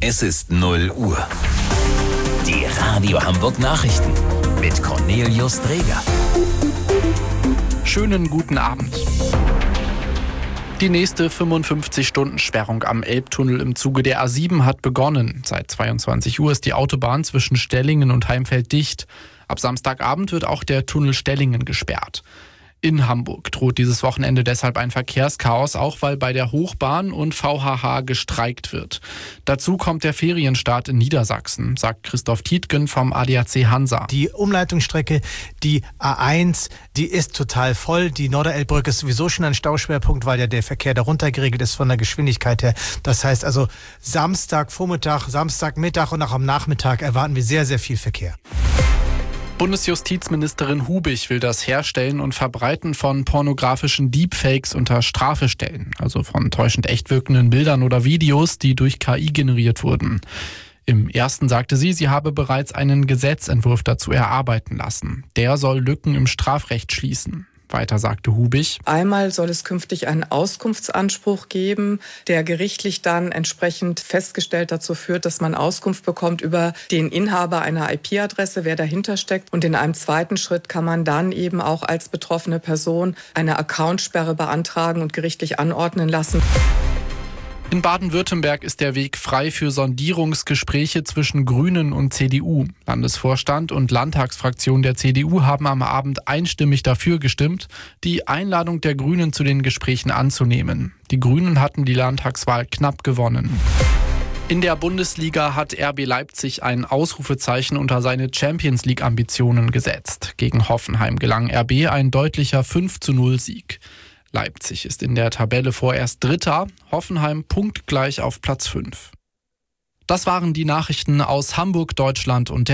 Es ist 0 Uhr. Die Radio Hamburg Nachrichten mit Cornelius Dreger. Schönen guten Abend. Die nächste 55-Stunden-Sperrung am Elbtunnel im Zuge der A7 hat begonnen. Seit 22 Uhr ist die Autobahn zwischen Stellingen und Heimfeld dicht. Ab Samstagabend wird auch der Tunnel Stellingen gesperrt. In Hamburg droht dieses Wochenende deshalb ein Verkehrschaos, auch weil bei der Hochbahn und VHH gestreikt wird. Dazu kommt der Ferienstart in Niedersachsen, sagt Christoph Tietgen vom ADAC Hansa. Die Umleitungsstrecke, die A1, die ist total voll. Die Norderelbbrücke ist sowieso schon ein Stauschwerpunkt, weil ja der Verkehr darunter geregelt ist von der Geschwindigkeit her. Das heißt also Samstagvormittag, Samstagmittag und auch am Nachmittag erwarten wir sehr, sehr viel Verkehr. Bundesjustizministerin Hubig will das Herstellen und Verbreiten von pornografischen Deepfakes unter Strafe stellen, also von täuschend echt wirkenden Bildern oder Videos, die durch KI generiert wurden. Im ersten sagte sie habe bereits einen Gesetzentwurf dazu erarbeiten lassen. Der soll Lücken im Strafrecht schließen. Weiter sagte Hubig: Einmal soll es künftig einen Auskunftsanspruch geben, der gerichtlich dann entsprechend festgestellt dazu führt, dass man Auskunft bekommt über den Inhaber einer IP-Adresse, wer dahinter steckt. Und in einem zweiten Schritt kann man dann eben auch als betroffene Person eine Accountsperre beantragen und gerichtlich anordnen lassen. In Baden-Württemberg ist der Weg frei für Sondierungsgespräche zwischen Grünen und CDU. Landesvorstand und Landtagsfraktion der CDU haben am Abend einstimmig dafür gestimmt, die Einladung der Grünen zu den Gesprächen anzunehmen. Die Grünen hatten die Landtagswahl knapp gewonnen. In der Bundesliga hat RB Leipzig ein Ausrufezeichen unter seine Champions-League-Ambitionen gesetzt. Gegen Hoffenheim gelang RB ein deutlicher 5:0-Sieg. Leipzig ist in der Tabelle vorerst Dritter, Hoffenheim punktgleich auf Platz 5. Das waren die Nachrichten aus Hamburg, Deutschland und der